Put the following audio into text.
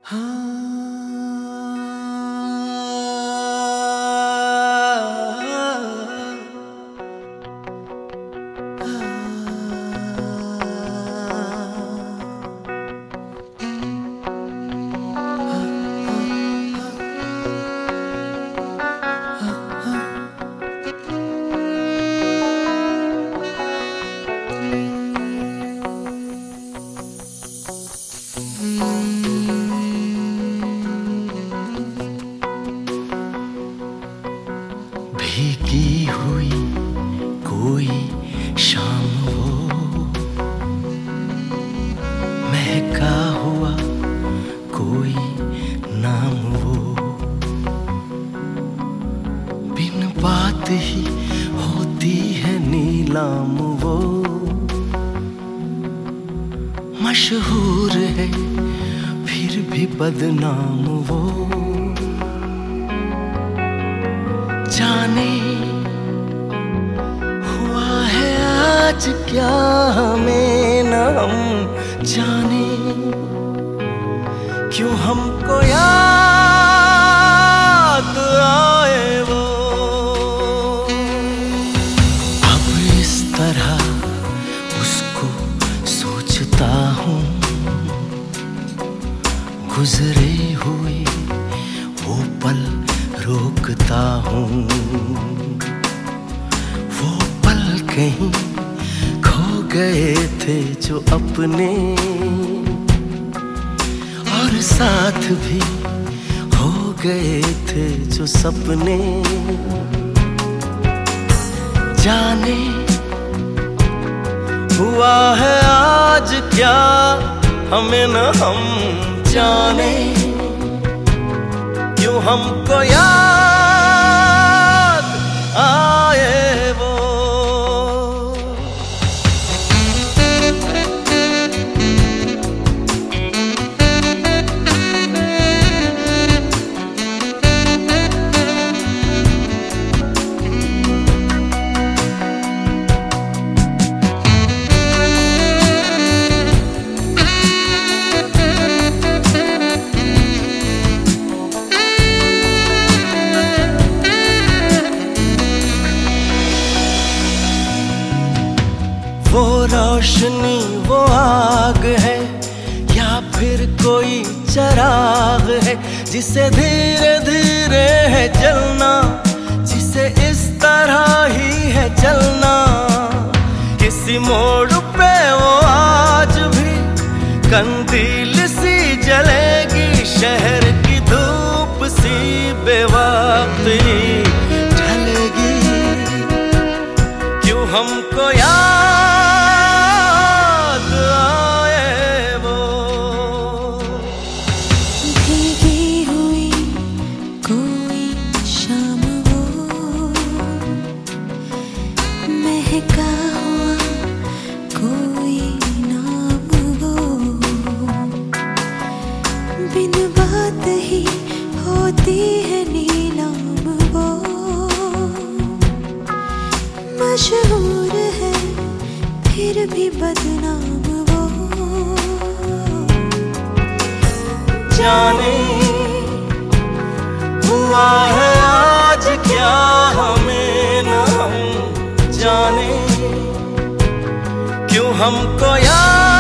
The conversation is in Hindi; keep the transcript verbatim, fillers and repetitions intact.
भीगी हुई कोई शाम वो, महका हुआ कोई नाम वो, बिन बात ही होती है नीलाम वो, मशहूर है फिर भी बदनाम वो, जाने हुआ है आज क्या हमें न हम जाने, क्यों हमको याद आए वो। अब इस तरह उसको सोचता हूँ, गुजरे हुए वो पल रोकता हूँ, वो पल कहीं खो गए थे जो अपने, और साथ भी हो गए थे जो सपने, जाने हुआ है आज क्या हमें न हम जाने, क्यों हमको याद आए वो। वो रोशनी वो आग है या फिर कोई चराग है, जिसे धीरे धीरे है जलना, जिसे इस तरह ही है चलना, किसी मोड़ पे वो आज भी कंदील सी जलेगी, शहर की धूप सी बेवक्ती ढलेगी, क्यों हमको याद होती है नीलाम वो, मशहूर है फिर भी बदनाम वो, जाने हुआ है आज क्या हमें न हम जाने, क्यों हमको याद